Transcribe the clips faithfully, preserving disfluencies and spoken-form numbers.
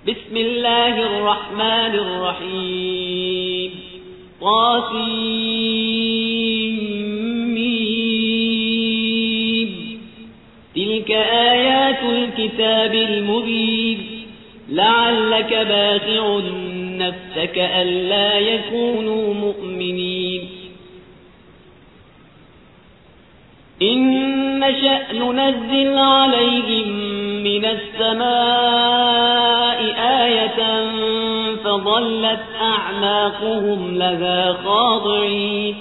بسم الله الرحمن الرحيم طاسيم تلك آيات الكتاب المبين لعلك باخع نفسك ألا يكونوا مؤمنين إن نشأ ننزل عليهم من السماء آية فظلت أعناقهم لها خاضعين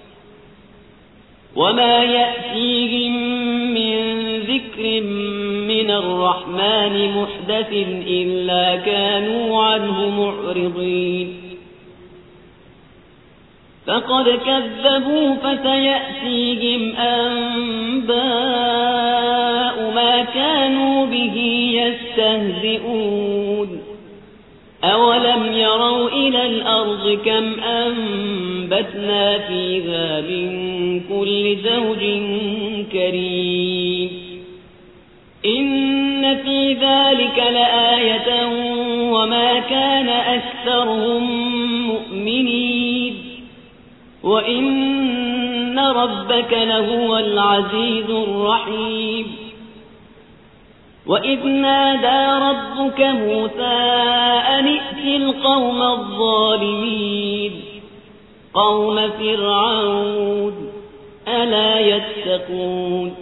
وما يأتيهم من ذكر من الرحمن محدث إلا كانوا عنه معرضين فقد كذبوا فسيأتيهم أنباء ما كانوا به يستهزئون أولم يروا إلى الأرض كم أنبتنا فيها من كل زوج كريم إن في ذلك لآية وما كان أكثرهم مؤمنين وإن ربك لهو العزيز الرحيم وإذ نادى ربك موسى أن ائت القوم الظالمين قوم فرعون ألا يتقون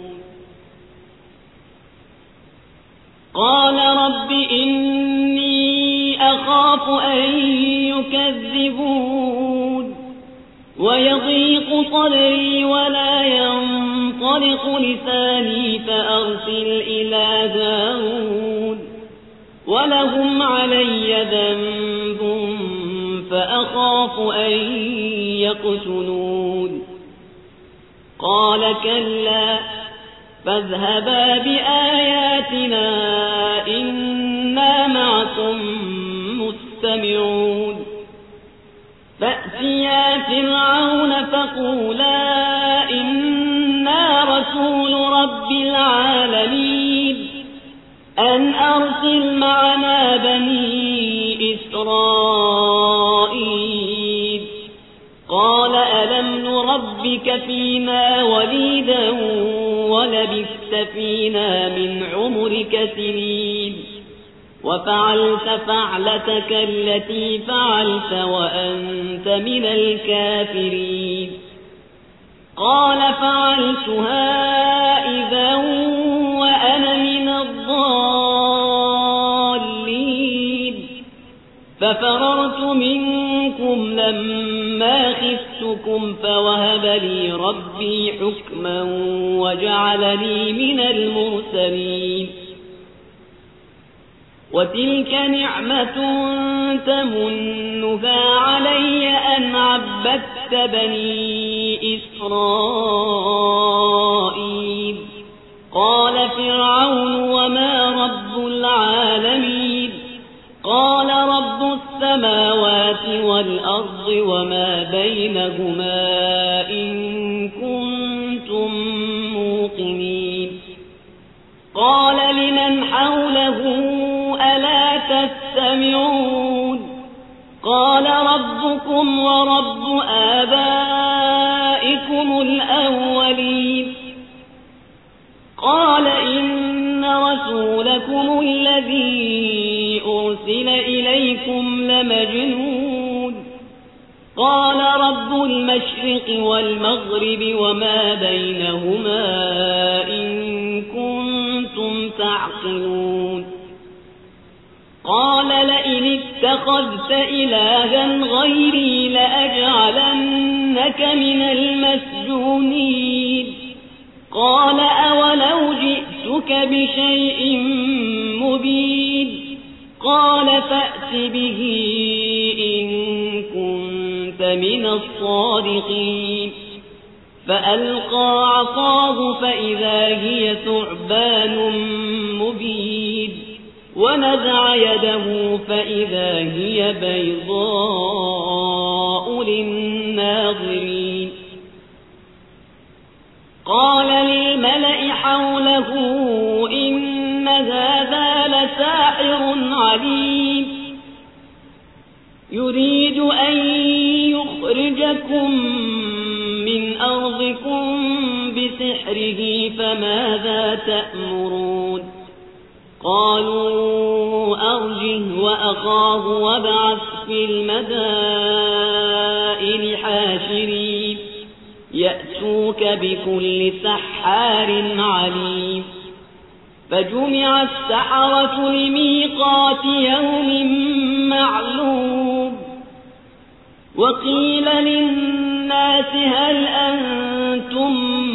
قال رب إني أخاف أن يكذبون ويضيق صدري ولا ينطلق لساني فأرسل إلى داود ولهم علي ذنب فأخاف أن يقتلون قال كلا فاذهبا بآياتنا إنا معكم مستمعون فأتيا فرعون فقولا إنا رسول رب العالمين أن أرسل معنا بني إسرائيل قال ألم نربك فينا وليدا ولبثت فينا من عمرك سنين وفعلت فعلتك التي فعلت وأنت من الكافرين قال فعلتها إذا وأنا من الضالين ففررت منكم لما خفتكم فوهب لي ربي حكما وجعلني من المرسلين وتلك نعمة تمنها علي أن عبدت بني إسرائيل قال فرعون وما رب العالمين قال رب السماوات والأرض وما بينهما إن كنتم موقنين قال لمن حوله ألا تستمعون قال ربكم ورب آبائكم الأولين قال إن رسولكم الذي أرسل إليكم لمجنون قال رب المشرق والمغرب وما بينهما إن كنتم تعقلون قال لئن اتخذت إلها غيري لأجعلنك من المسجونين قال أولو جئتك بشيء مبين قال فأت به إن كنت من الصادقين فألقى عصاه فإذا هي ثعبان مبين ونزع يده فإذا هي بيضاء للناظرين قال للملأ حوله إن هذا لساحر عليم يريد أن يخرجكم من أرضكم بسحره فماذا تأمرون قالوا أرجه وأخاه وابعث في المدائن حاشرين يأتوك بكل سحار عليم فجمع السحرة لميقات يوم معلوم وقيل للناس هل أنتم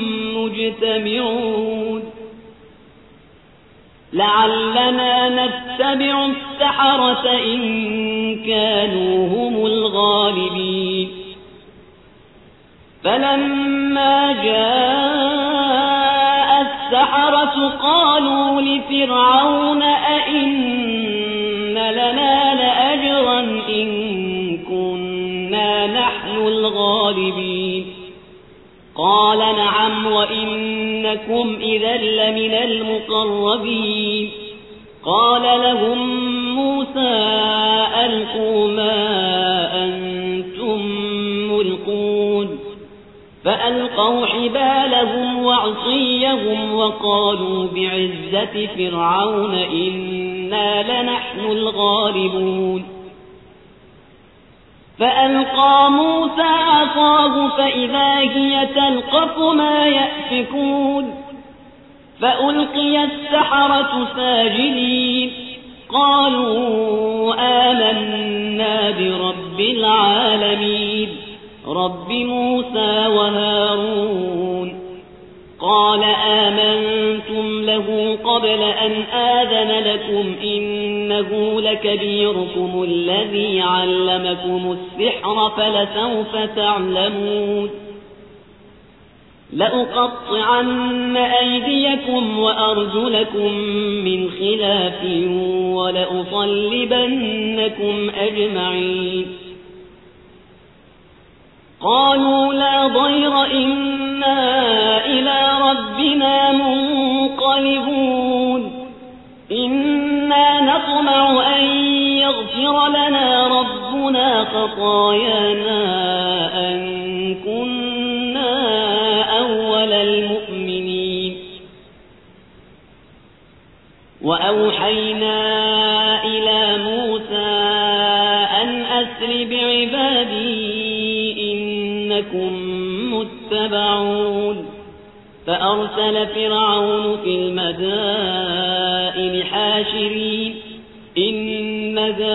مجتمعون لعلنا نتبع السحرة إن كانوا هم الغالبين فلما جاء السحرة قالوا لفرعون أئن لنا لأجرا إن كنا نحن الغالبين قال نعم وإنكم إذا لمن المقربين قال لهم موسى ألقوا ما أنتم ملقون فألقوا حبالهم وعصيهم وقالوا بعزة فرعون إنا لنحن الغالبون فألقى موسى عصاه فإذا هي تلقف ما يأفكون فألقي السحرة ساجدين قالوا آمنا برب العالمين رب موسى وهارون قال آمنتم له قبل أن آذن لكم إنه لكبيركم الذي علمكم السحر فلسوف تعلمون لأقطعن أيديكم وأرجلكم من خلاف ولأصلبنكم أجمعين قالوا لا ضير إنا إلى ربنا منقلبون إنا نطمع أن يغفر لنا ربنا خطايانا أن كنا أول المؤمنين وأوحينا إلى موسى أن أسر بعبادي إنكم متبعون فأرسل فرعون في المدائن حاشرين إن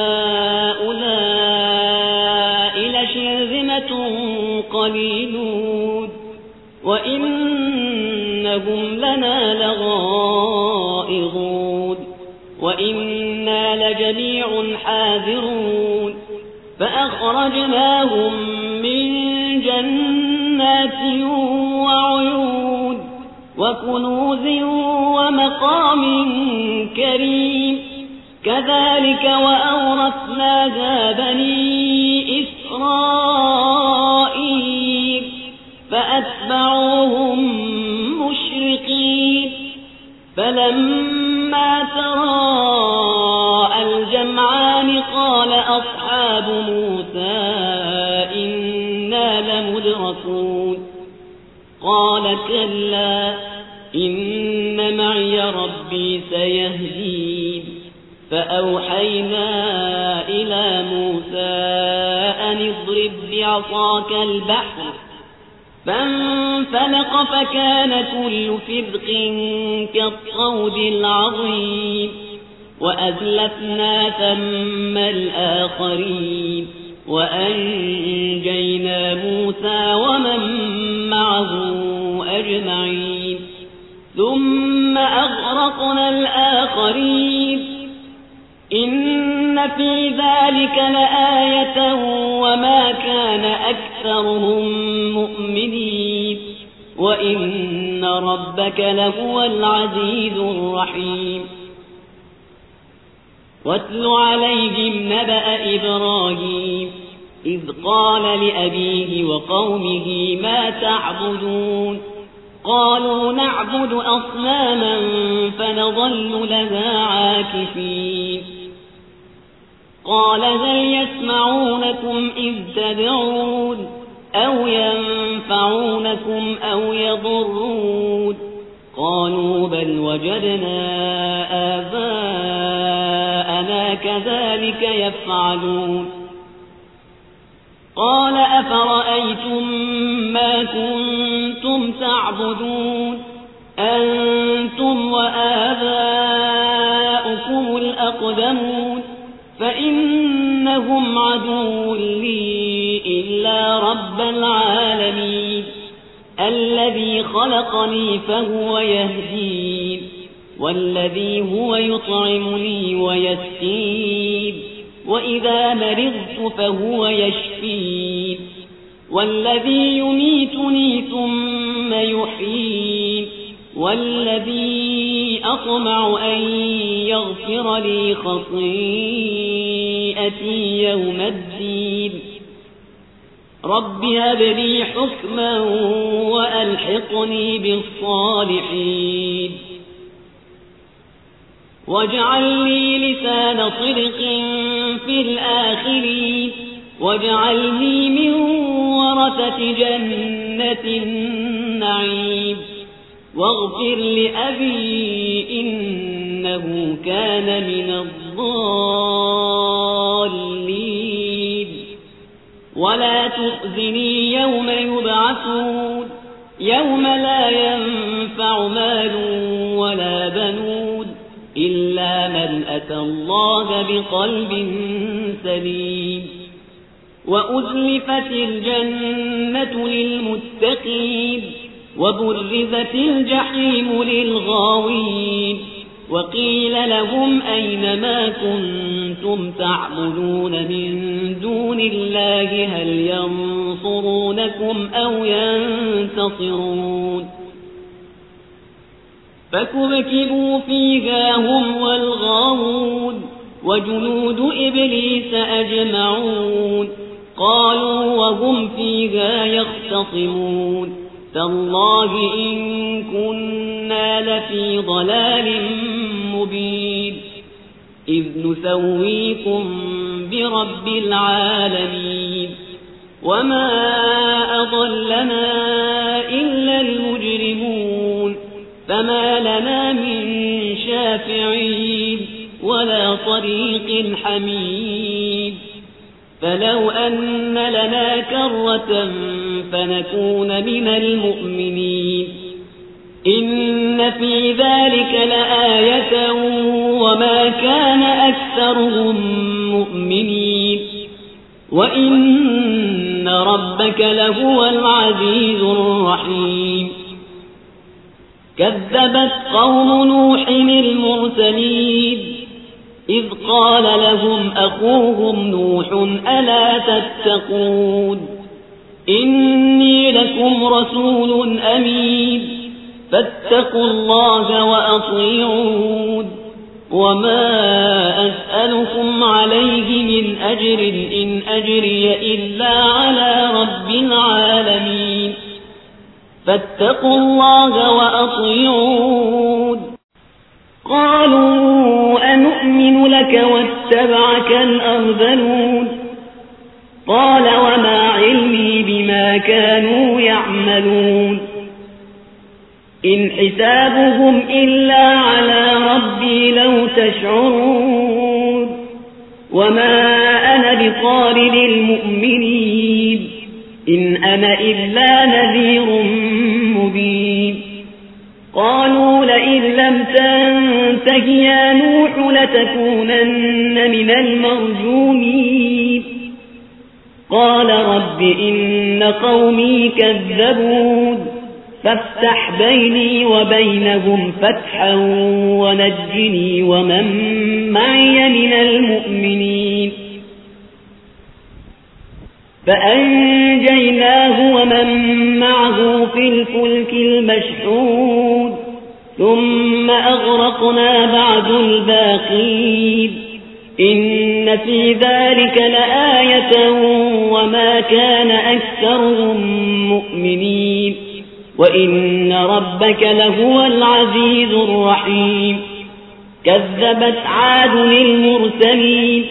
هؤلاء لشرذمة قليلون وإنهم لنا لغائظون وإنا لجميع حاذرون فأخرجناهم من جنات وعيون وكنوز ومقام كريم كذلك وأورثناها بني إسرائيل فأتبعوهم مشرقين فلما تراءى الجمعان قال أصحاب موسى إنا لمدركون قال كلا إن معي ربي سيهدين فأوحينا إلى موسى أن اضرب بعصاك البحر فانفلق فكان كل فرق كالطود العظيم وأزلفنا ثم الآخرين وأنجينا موسى ومن معه أجمعين ثم أغرقنا الآخرين إن في ذلك لآية وما كان أكثرهم مؤمنين وإن ربك لهو العزيز الرحيم واتل عليهم نبأ إبراهيم إذ قال لأبيه وقومه ما تعبدون قالوا نعبد أصناما فنظل لها عاكفين قال هل يسمعونكم إذ تدعون أو ينفعونكم أو يضرون قالوا بل وجدنا آباءنا كذلك يفعلون قال أفرأيتم ما كنتم تعبدون أنتم وآباؤكم الأقدمون فإنهم عدو لي إلا رب العالمين الذي خلقني فهو يهدين والذي هو يطعمني ويسقين وإذا مرضت فهو يشفين والذي يميتني ثم يحيين والذي أطمع أن يغفر لي خطيئتي يوم الدين رب هب لي حكما وألحقني بالصالحين واجعل لي لسان صدق في الآخرين واجعلني من ورثة جنة النعيم واغفر لأبي إنه كان من الضالين ولا تخزني يوم يبعثون يوم لا ينفع مال ولا بنون إلا من أتى الله بقلب سليم وأزلفت الجنة للمتقين وبرزت الجحيم للغاوين وقيل لهم أين ما كنتم تعبدون من دون الله هل ينصرونكم أو ينتصرون فكبكبوا فيها هم والغاوون وجنود إبليس أجمعون قالوا وهم فيها يختصمون تالله إن كنا لفي ضلال مبين إذ نسويكم برب العالمين وما أضلنا إلا المجرمون فما لنا من شافعين ولا طريق حميد فلو أن لنا كرة فنكون من المؤمنين إن في ذلك لآية وما كان أكثرهم مؤمنين وإن ربك لهو العزيز الرحيم كذبت قوم نوح المرسلين إذ قال لهم أخوهم نوح ألا تتقون إني لكم رسول أمين فاتقوا الله وأطيعون وما أسألكم عليه من أجر إن أجري إلا على رب العالمين فاتقوا الله وأطيعون قالوا أنؤمن لك واتبعك الأرذلون قال وما علمي بما كانوا يعملون إن حسابهم إلا على ربي لو تشعرون وما أنا بطارد المؤمنين إن أنا إلا نذير مبين قالوا لئن لم تنته يا نوح لتكونن من المرجومين قال رب إن قومي كذبون فافتح بيني وبينهم فتحا ونجني ومن معي من المؤمنين فأنجيناه ومن معه في الفلك المشحون ثم أغرقنا بعد الباقين إن في ذلك لآية وما كان أكثرهم مؤمنين وإن ربك لهو العزيز الرحيم كذبت عاد المرسلين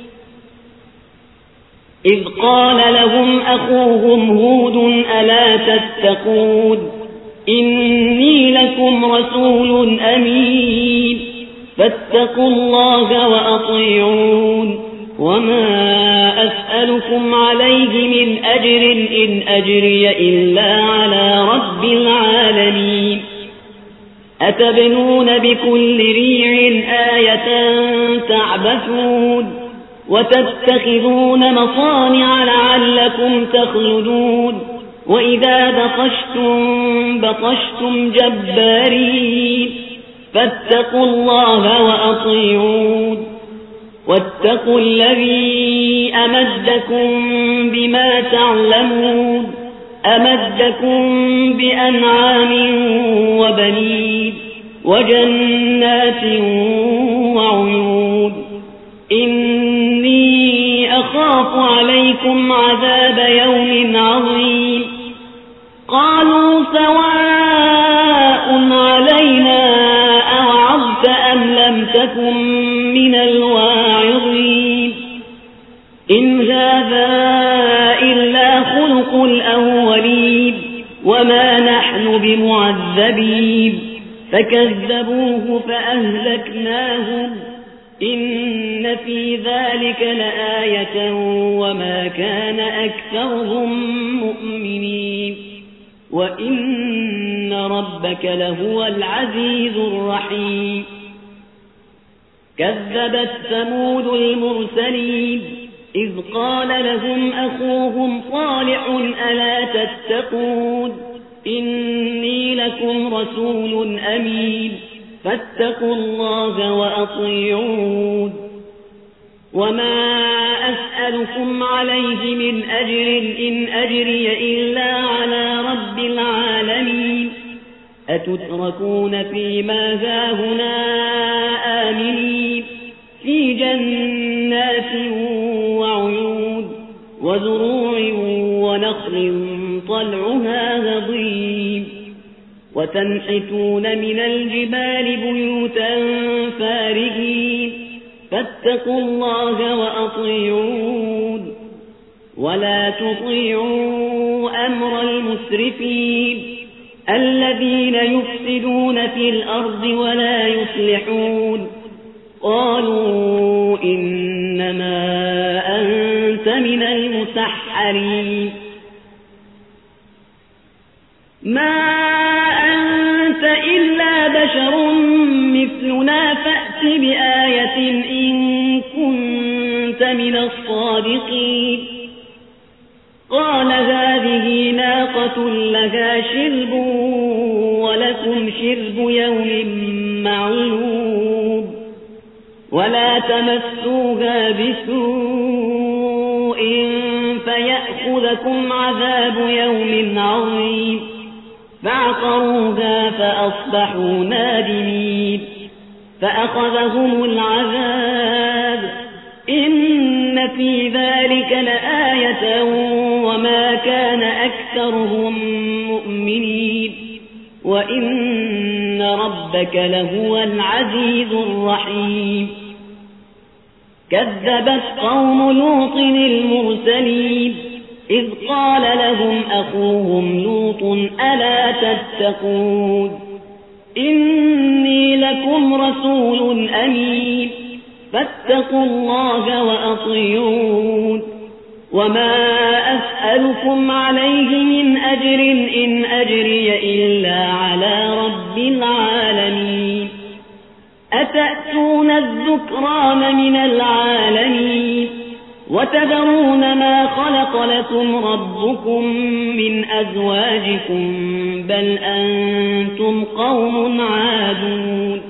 إذ قال لهم أخوهم هود ألا تتقون إني لكم رسول أمين فاتقوا الله وأطيعون وما أسألكم عليه من أجر إن أجري إلا على رب العالمين أتبنون بكل ريع آية تعبثون وتتخذون مصانع لعلكم تخلدون وإذا بطشتم بطشتم جبارين فاتقوا الله وأطيعون واتقوا الذي أمدكم بما تعلمون أمدكم بأنعام وبنين وجنات وعيون إني أخاف عليكم عذاب يوم عظيم قالوا سواء علينا أوعظت أم لم تكن من الواعظين إن هذا إلا خلق الأولين وما نحن بمعذبين فكذبوه فأهلكناهم إن في ذلك لآية وما كان أكثرهم مؤمنين وإن ربك لهو العزيز الرحيم كذبت ثمود المرسلين إذ قال لهم أخوهم صالح ألا تتقون إني لكم رسول أمين فاتقوا الله وأطيعون وما أسألكم عليه من أجر إن أجري إلا على رب العالمين أتتركون فيما هاهنا آمنين في جنات وعيون وزروع ونخل طلعها هضيم وتنحتون من الجبال بيوتا فارهين فاتقوا الله وأطيعون ولا تطيعوا أمر المسرفين الذين يفسدون في الأرض ولا يصلحون قالوا إنما أنت من المسحرين ما أنت إلا بشر مثلنا فأت بآية إن كنت من الصادقين قال هذه ناقة لها شرب ولكم شرب يوم معلوم ولا تمسوها بسوء فيأخذكم عذاب يوم عظيم فعقروها فأصبحوا نادمين فأخذهم العذاب إن في ذلك لآية وما كان أكثرهم مؤمنين وإن ربك لهو العزيز الرحيم كذبت قوم لوط المرسلين إذ قال لهم أخوهم لوط ألا تتقون إني لكم رسول أمين فاتقوا الله وأطيعون وما أسألكم عليه من أجر إن أجري إلا على رب العالمين أتأتون الذكران من العالمين وتذرون ما خلق لكم ربكم من أزواجكم بل أنتم قوم عادون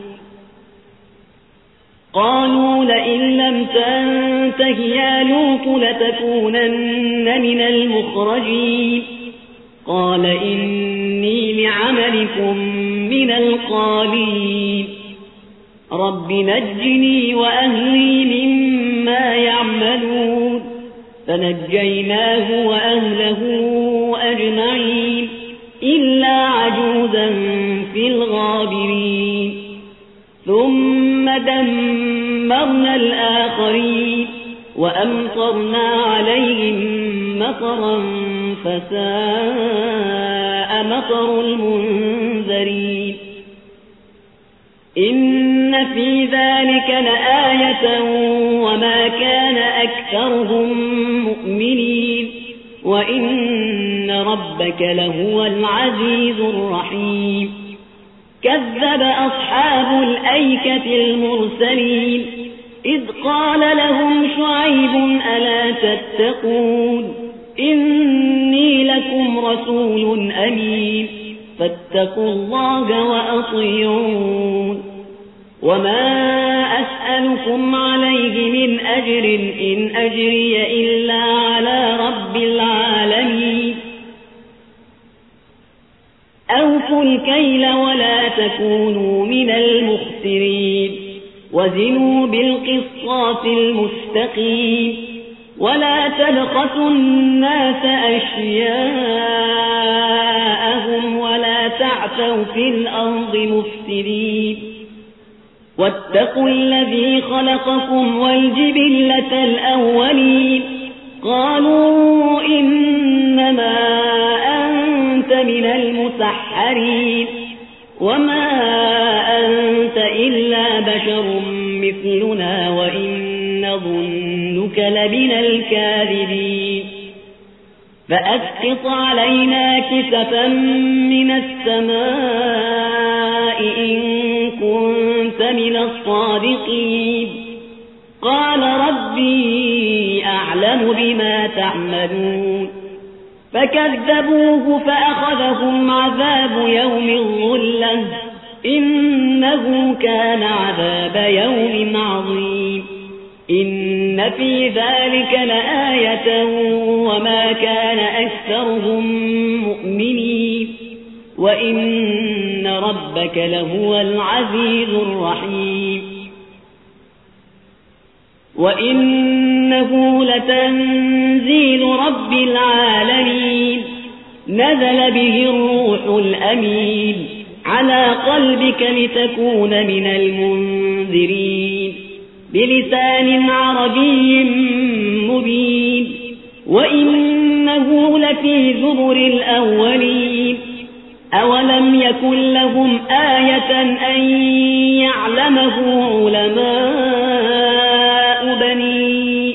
قالوا لئن لم تنته يا لوط لتكونن من المخرجين قال إني لعملكم من القالين رب نجني وأهلي مما يعملون فنجيناه وأهله أجمعين إلا عجوزا في الغابرين ثم دمرنا الآخرين وأمطرنا عليهم مطرا فساء مطر المنذرين إن في ذلك لآية وما كان أكثرهم مؤمنين وإن ربك لهو العزيز الرحيم كذب أصحاب الأيكة المرسلين إذ قال لهم شعيب ألا تتقون إني لكم رسول أمين فاتقوا الله وأطيعون وما أسألكم عليه من أجر إن أجري إلا على رب العالمين أوفوا الكيل ولا تكونوا من المخسرين وزنوا بالقسطاس المستقيم ولا تبخسوا الناس أشياءهم ولا تعثوا في الأرض مفسدين واتقوا الذي خلقكم والجبلة الأولين قالوا إنما أنت من المسحرين وما أنت إلا بشر مثلنا وإن نظنك لمن الكاذبين فأسقط علينا كسفا من السماء إن كنت من الصادقين قال ربي أعلم بما تعملون فكذبوه فأخذهم عذاب يوم الظلة إنه كان عذاب يوم عظيم إن في ذلك لآية وما كان أكثرهم مؤمنين وإن ربك لهو العزيز الرحيم وإنه لتنزيل رب العالمين نزل به الروح الأمين على قلبك لتكون من المنذرين بلسان عربي مبين وإنه لفي زبر الأولين أولم يكن لهم آية أن يعلمه علماء بني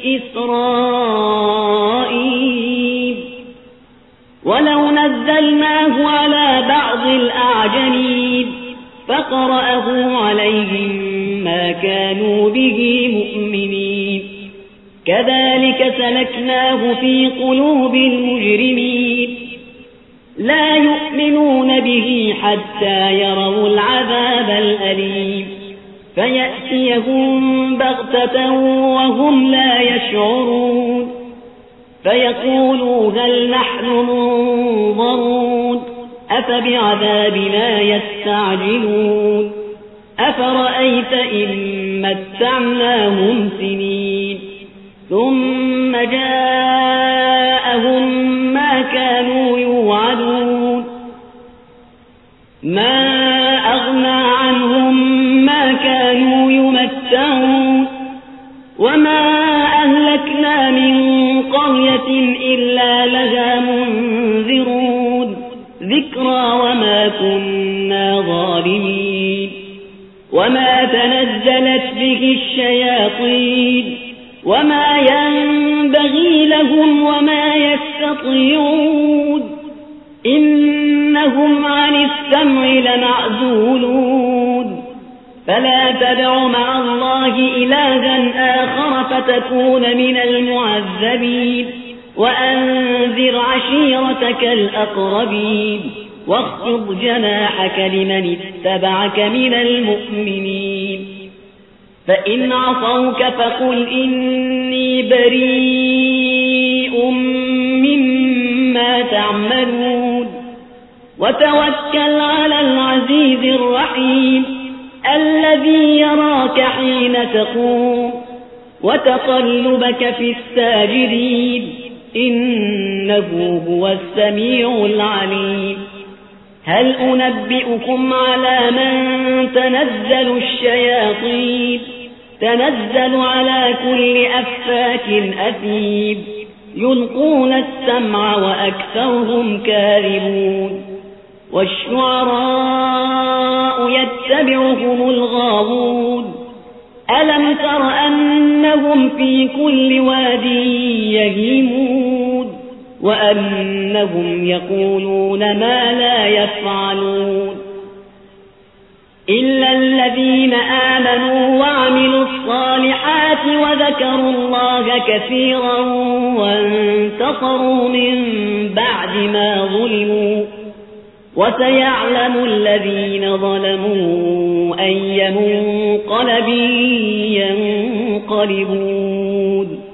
إسرائيل ولو نزلناه على بعض الأعجمين فقرأه عليهم ما كانوا به مؤمنين كذلك سلكناه في قلوب المجرمين لا يؤمنون به حتى يروا العذاب الأليم فيأتيهم بغتة وهم لا يشعرون فيقولوا هل نحن منظرون أفبعذابنا يستعجلون أفرأيت إن متعناهم سنين ثم جاءهم ما كانوا يوعدون ما أغنى عنهم ما كانوا يمتعون وما أهلكنا من قرية إلا لها منذرون ذكرى وما كنا ظالمين وما تنزلت به الشياطين وما ينبغي لهم وما يستطيعون إنهم عن السمع لمعزولون فلا تدع مع الله إلها آخر فتكون من المعذبين وأنذر عشيرتك الأقربين واخفض جناحك لمن اتبعك من المؤمنين فإن عصوك فقل إني بريء مما تعملون وتوكل على العزيز الرحيم الذي يراك حين تقوم وتقلبك في الساجدين إنه هو السميع العليم هل أنبئكم على من تنزل الشياطين تنزل على كل أفاك أثيم يلقون السمع وأكثرهم كاذبون والشعراء يتبعهم الغاوون ألم تر أنهم في كل واد يهيمون وأنهم يقولون ما لا يفعلون إلا الذين آمنوا وعملوا الصالحات وذكروا الله كثيرا وانتصروا من بعد ما ظلموا وسيعلم الذين ظلموا أي منقلب ينقلبون